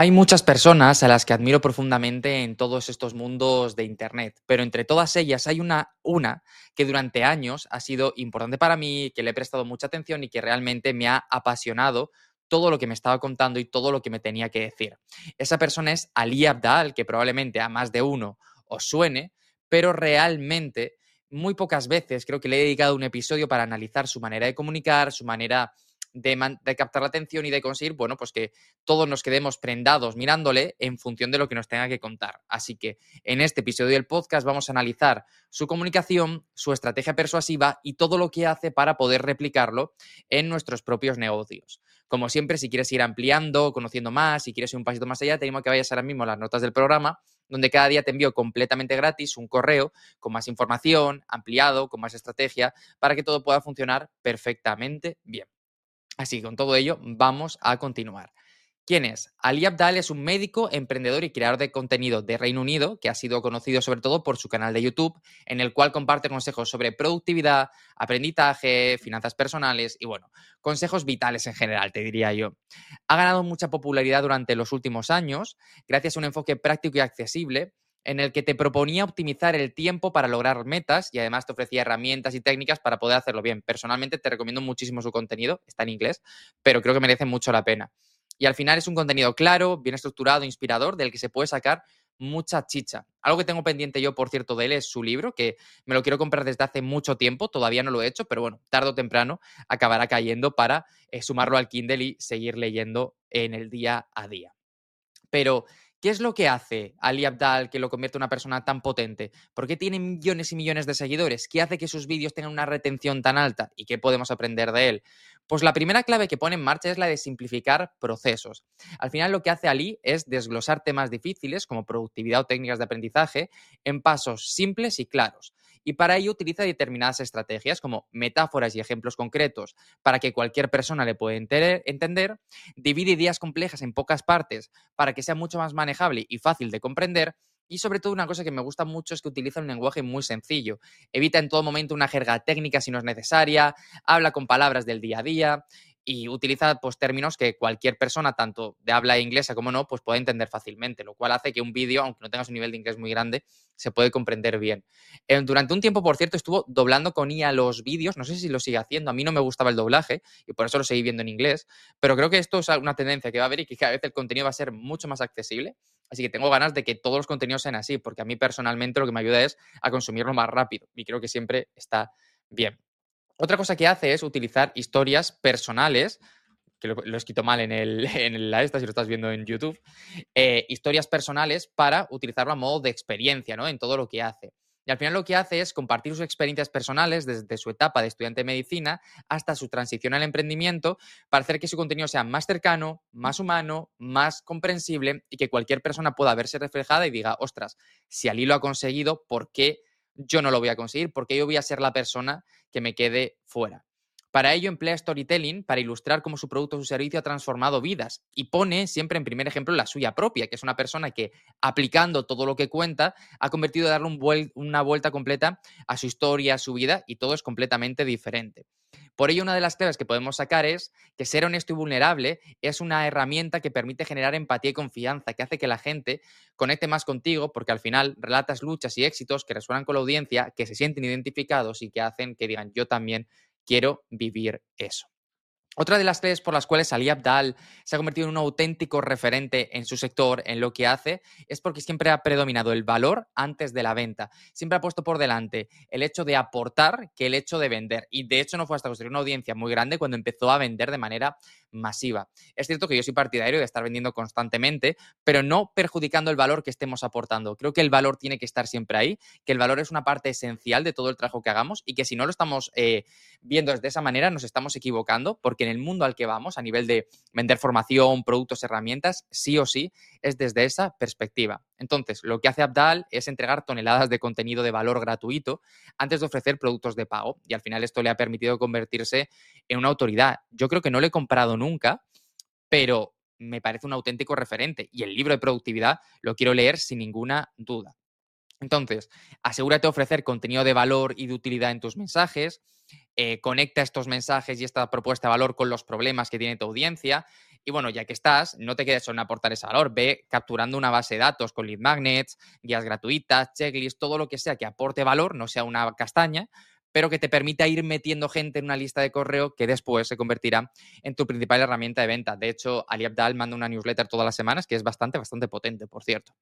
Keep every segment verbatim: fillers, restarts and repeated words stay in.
Hay muchas personas a las que admiro profundamente en todos estos mundos de Internet, pero entre todas ellas hay una, una que durante años ha sido importante para mí, que le he prestado mucha atención y que realmente me ha apasionado todo lo que me estaba contando y todo lo que me tenía que decir. Esa persona es Ali Abdaal, que probablemente a más de uno os suene, pero realmente muy pocas veces creo que le he dedicado un episodio para analizar su manera de comunicar, su manera de, man- de captar la atención y de conseguir, bueno, pues que todos nos quedemos prendados mirándole en función de lo que nos tenga que contar. Así que en este episodio del podcast vamos a analizar su comunicación, su estrategia persuasiva y todo lo que hace para poder replicarlo en nuestros propios negocios. Como siempre, si quieres ir ampliando, conociendo más, si quieres ir un pasito más allá, te animo a que vayas ahora mismo a las notas del programa, donde cada día te envío completamente gratis un correo con más información, ampliado, con más estrategia, para que todo pueda funcionar perfectamente bien. Así que con todo ello, vamos a continuar. ¿Quién es? Ali Abdaal es un médico, emprendedor y creador de contenido de Reino Unido, que ha sido conocido sobre todo por su canal de YouTube, en el cual comparte consejos sobre productividad, aprendizaje, finanzas personales y, bueno, consejos vitales en general, te diría yo. Ha ganado mucha popularidad durante los últimos años gracias a un enfoque práctico y accesible en el que te proponía optimizar el tiempo para lograr metas y además te ofrecía herramientas y técnicas para poder hacerlo bien. Personalmente te recomiendo muchísimo su contenido, está en inglés, pero creo que merece mucho la pena. Y al final es un contenido claro, bien estructurado, inspirador, del que se puede sacar mucha chicha. Algo que tengo pendiente yo, por cierto, de él es su libro, que me lo quiero comprar desde hace mucho tiempo, todavía no lo he hecho, pero bueno, tarde o temprano acabará cayendo para eh, sumarlo al Kindle y seguir leyendo en el día a día. Pero, ¿qué es lo que hace Ali Abdaal que lo convierte en una persona tan potente? ¿Por qué tiene millones y millones de seguidores? ¿Qué hace que sus vídeos tengan una retención tan alta? ¿Y qué podemos aprender de él? Pues la primera clave que pone en marcha es la de simplificar procesos. Al final lo que hace Ali es desglosar temas difíciles como productividad o técnicas de aprendizaje en pasos simples y claros. Y para ello utiliza determinadas estrategias como metáforas y ejemplos concretos para que cualquier persona le pueda entender, divide ideas complejas en pocas partes para que sea mucho más manejable y fácil de comprender. Y sobre todo una cosa que me gusta mucho es que utiliza un lenguaje muy sencillo. Evita en todo momento una jerga técnica si no es necesaria, habla con palabras del día a día y utiliza pues, términos que cualquier persona, tanto de habla inglesa como no, pues puede entender fácilmente, lo cual hace que un vídeo, aunque no tengas un nivel de inglés muy grande, se puede comprender bien. Eh, durante un tiempo, por cierto, estuvo doblando con I A los vídeos, no sé si lo sigue haciendo, a mí no me gustaba el doblaje y por eso lo seguí viendo en inglés, pero creo que esto es una tendencia que va a haber y que cada vez el contenido va a ser mucho más accesible. Así que tengo ganas de que todos los contenidos sean así, porque a mí personalmente lo que me ayuda es a consumirlo más rápido y creo que siempre está bien. Otra cosa que hace es utilizar historias personales, que lo, lo he escrito mal en, el, en la esta, si lo estás viendo en YouTube, eh, historias personales para utilizarlo a modo de experiencia, ¿no? En todo lo que hace. Y al final lo que hace es compartir sus experiencias personales desde su etapa de estudiante de medicina hasta su transición al emprendimiento para hacer que su contenido sea más cercano, más humano, más comprensible y que cualquier persona pueda verse reflejada y diga, ostras, si Ali lo ha conseguido, ¿por qué yo no lo voy a conseguir? ¿Por qué yo voy a ser la persona que me quede fuera? Para ello emplea storytelling para ilustrar cómo su producto o su servicio ha transformado vidas y pone siempre en primer ejemplo la suya propia, que es una persona que aplicando todo lo que cuenta ha convertido en darle un vuel una vuelta completa a su historia, a su vida y todo es completamente diferente. Por ello, una de las claves que podemos sacar es que ser honesto y vulnerable es una herramienta que permite generar empatía y confianza, que hace que la gente conecte más contigo porque al final relatas luchas y éxitos que resuenan con la audiencia, que se sienten identificados y que hacen que digan yo también quiero vivir eso. Otra de las claves por las cuales Ali Abdaal se ha convertido en un auténtico referente en su sector, en lo que hace, es porque siempre ha predominado el valor antes de la venta. Siempre ha puesto por delante el hecho de aportar que el hecho de vender. Y de hecho no fue hasta construir una audiencia muy grande cuando empezó a vender de manera masiva. Es cierto que yo soy partidario de estar vendiendo constantemente, pero no perjudicando el valor que estemos aportando. Creo que el valor tiene que estar siempre ahí, que el valor es una parte esencial de todo el trabajo que hagamos y que si no lo estamos eh, viendo de esa manera nos estamos equivocando porque en el mundo al que vamos, a nivel de vender formación, productos, herramientas, sí o sí es desde esa perspectiva. Entonces, lo que hace Abdaal es entregar toneladas de contenido de valor gratuito antes de ofrecer productos de pago y al final esto le ha permitido convertirse en una autoridad. Yo creo que no lo he comprado nunca, pero me parece un auténtico referente y el libro de productividad lo quiero leer sin ninguna duda. Entonces, asegúrate de ofrecer contenido de valor y de utilidad en tus mensajes, eh, conecta estos mensajes y esta propuesta de valor con los problemas que tiene tu audiencia Y bueno, ya que estás, no te quedes solo en aportar ese valor, ve capturando una base de datos con lead magnets, guías gratuitas, checklists, todo lo que sea que aporte valor, no sea una castaña, pero que te permita ir metiendo gente en una lista de correo que después se convertirá en tu principal herramienta de venta. De hecho, Ali Abdaal manda una newsletter todas las semanas que es bastante, bastante potente, por cierto.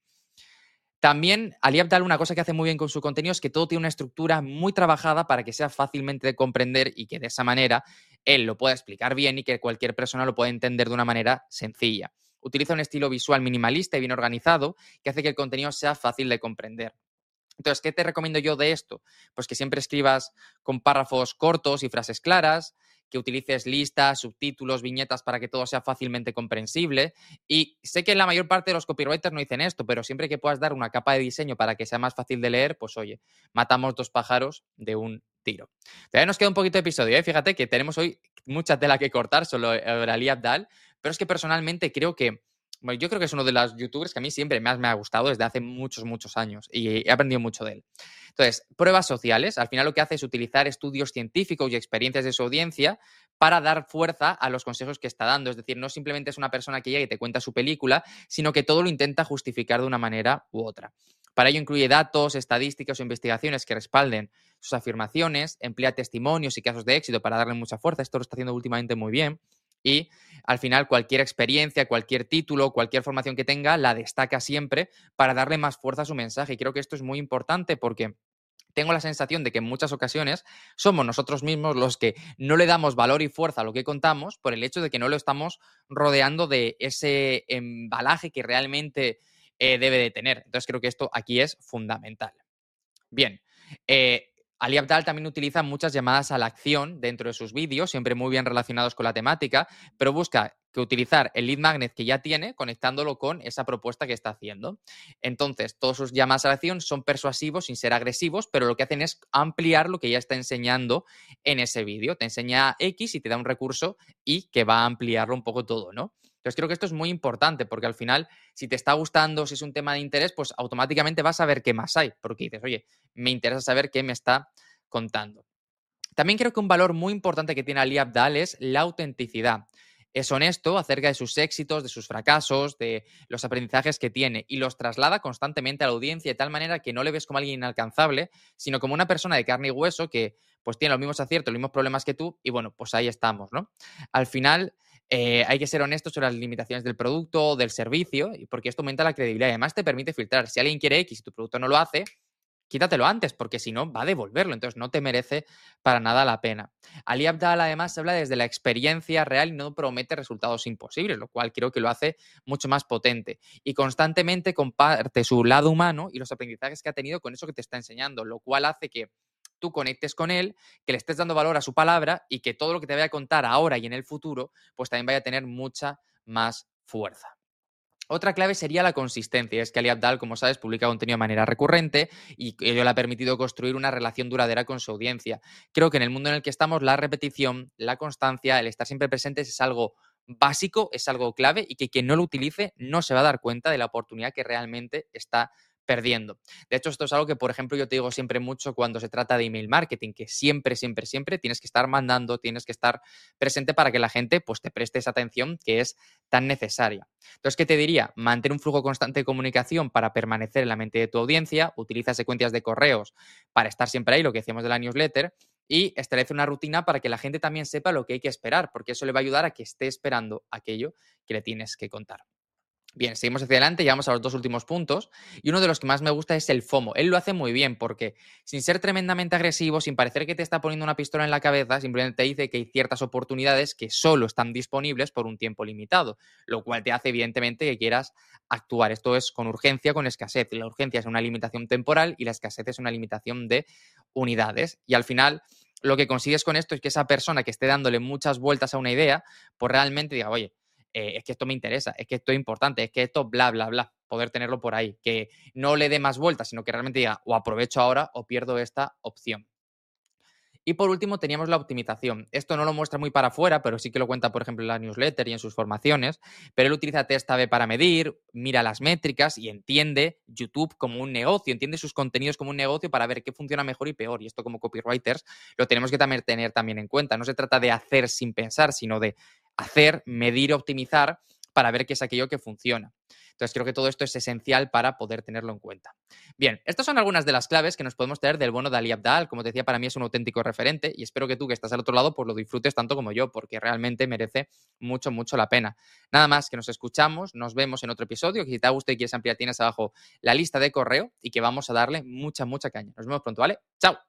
También Ali Abdaal, una cosa que hace muy bien con su contenido es que todo tiene una estructura muy trabajada para que sea fácilmente de comprender y que de esa manera él lo pueda explicar bien y que cualquier persona lo pueda entender de una manera sencilla. Utiliza un estilo visual minimalista y bien organizado que hace que el contenido sea fácil de comprender. Entonces, ¿qué te recomiendo yo de esto? Pues que siempre escribas con párrafos cortos y frases claras, que utilices listas, subtítulos, viñetas para que todo sea fácilmente comprensible. Y sé que la mayor parte de los copywriters no dicen esto, pero siempre que puedas dar una capa de diseño para que sea más fácil de leer, pues oye, matamos dos pájaros de un tiro. Todavía nos queda un poquito de episodio, ¿eh? Fíjate que tenemos hoy mucha tela que cortar sobre Ali Abdaal, pero es que personalmente creo que bueno, yo creo que es uno de los youtubers que a mí siempre más me ha gustado desde hace muchos, muchos años y he aprendido mucho de él. Entonces, pruebas sociales, al final lo que hace es utilizar estudios científicos y experiencias de su audiencia para dar fuerza a los consejos que está dando. Es decir, no simplemente es una persona que llega y te cuenta su película, sino que todo lo intenta justificar de una manera u otra. Para ello incluye datos, estadísticas o investigaciones que respalden sus afirmaciones, emplea testimonios y casos de éxito para darle mucha fuerza. Esto lo está haciendo últimamente muy bien. Y al final cualquier experiencia, cualquier título, cualquier formación que tenga, la destaca siempre para darle más fuerza a su mensaje. Y creo que esto es muy importante porque tengo la sensación de que en muchas ocasiones somos nosotros mismos los que no le damos valor y fuerza a lo que contamos por el hecho de que no lo estamos rodeando de ese embalaje que realmente eh, debe de tener. Entonces creo que esto aquí es fundamental. Bien, eh, Ali Abdaal también utiliza muchas llamadas a la acción dentro de sus vídeos, siempre muy bien relacionados con la temática, pero busca que utilizar el lead magnet que ya tiene conectándolo con esa propuesta que está haciendo. Entonces, todos sus llamadas a la acción son persuasivos sin ser agresivos, pero lo que hacen es ampliar lo que ya está enseñando en ese vídeo. Te enseña X y te da un recurso y que va a ampliarlo un poco todo, ¿no? Entonces creo que esto es muy importante porque al final, si te está gustando, si es un tema de interés, pues automáticamente vas a ver qué más hay, porque dices, oye, me interesa saber qué me está contando. También creo que un valor muy importante que tiene Ali Abdaal es la autenticidad. Es honesto acerca de sus éxitos, de sus fracasos, de los aprendizajes que tiene y los traslada constantemente a la audiencia de tal manera que no le ves como alguien inalcanzable, sino como una persona de carne y hueso que pues tiene los mismos aciertos, los mismos problemas que tú y bueno, pues ahí estamos, ¿no? Al final eh, hay que ser honestos sobre las limitaciones del producto o del servicio porque esto aumenta la credibilidad y además te permite filtrar. Si alguien quiere X y tu producto no lo hace, quítatelo antes, porque si no, va a devolverlo. Entonces, no te merece para nada la pena. Ali Abdaal, además, habla desde la experiencia real y no promete resultados imposibles, lo cual creo que lo hace mucho más potente. Y constantemente comparte su lado humano y los aprendizajes que ha tenido con eso que te está enseñando, lo cual hace que tú conectes con él, que le estés dando valor a su palabra y que todo lo que te vaya a contar ahora y en el futuro, pues también vaya a tener mucha más fuerza. Otra clave sería la consistencia. Es que Ali Abdaal, como sabes, publica contenido de manera recurrente y ello le ha permitido construir una relación duradera con su audiencia. Creo que en el mundo en el que estamos, la repetición, la constancia, el estar siempre presentes es algo básico, es algo clave y que quien no lo utilice no se va a dar cuenta de la oportunidad que realmente está perdiendo. De hecho, esto es algo que, por ejemplo, yo te digo siempre mucho cuando se trata de email marketing, que siempre, siempre, siempre tienes que estar mandando, tienes que estar presente para que la gente pues, te preste esa atención que es tan necesaria. Entonces, ¿qué te diría? Mantén un flujo constante de comunicación para permanecer en la mente de tu audiencia, utiliza secuencias de correos para estar siempre ahí, lo que decíamos de la newsletter, y establece una rutina para que la gente también sepa lo que hay que esperar, porque eso le va a ayudar a que esté esperando aquello que le tienes que contar. Bien, seguimos hacia adelante, llegamos a los dos últimos puntos y uno de los que más me gusta es el FOMO. Él lo hace muy bien porque sin ser tremendamente agresivo, sin parecer que te está poniendo una pistola en la cabeza, simplemente te dice que hay ciertas oportunidades que solo están disponibles por un tiempo limitado, lo cual te hace evidentemente que quieras actuar. Esto es con urgencia, con escasez. La urgencia es una limitación temporal y la escasez es una limitación de unidades. Y al final lo que consigues con esto es que esa persona que esté dándole muchas vueltas a una idea, pues realmente diga, oye, eh, es que esto me interesa, es que esto es importante, es que esto bla, bla, bla, poder tenerlo por ahí, que no le dé más vueltas, sino que realmente diga o aprovecho ahora o pierdo esta opción. Y por último teníamos la optimización. Esto no lo muestra muy para afuera, pero sí que lo cuenta, por ejemplo, en la newsletter y en sus formaciones. Pero él utiliza Test A B para medir, mira las métricas y entiende YouTube como un negocio, entiende sus contenidos como un negocio para ver qué funciona mejor y peor. Y esto como copywriters lo tenemos que también tener también en cuenta. No se trata de hacer sin pensar, sino de hacer, medir, optimizar para ver qué es aquello que funciona. Entonces, creo que todo esto es esencial para poder tenerlo en cuenta. Bien, estas son algunas de las claves que nos podemos traer del bono de Ali Abdaal. Como te decía, para mí es un auténtico referente y espero que tú, que estás al otro lado, pues lo disfrutes tanto como yo, porque realmente merece mucho, mucho la pena. Nada más, que nos escuchamos, nos vemos en otro episodio, que si te ha gustado y quieres ampliar, tienes abajo la lista de correo y que vamos a darle mucha, mucha caña. Nos vemos pronto, ¿vale? ¡Chao!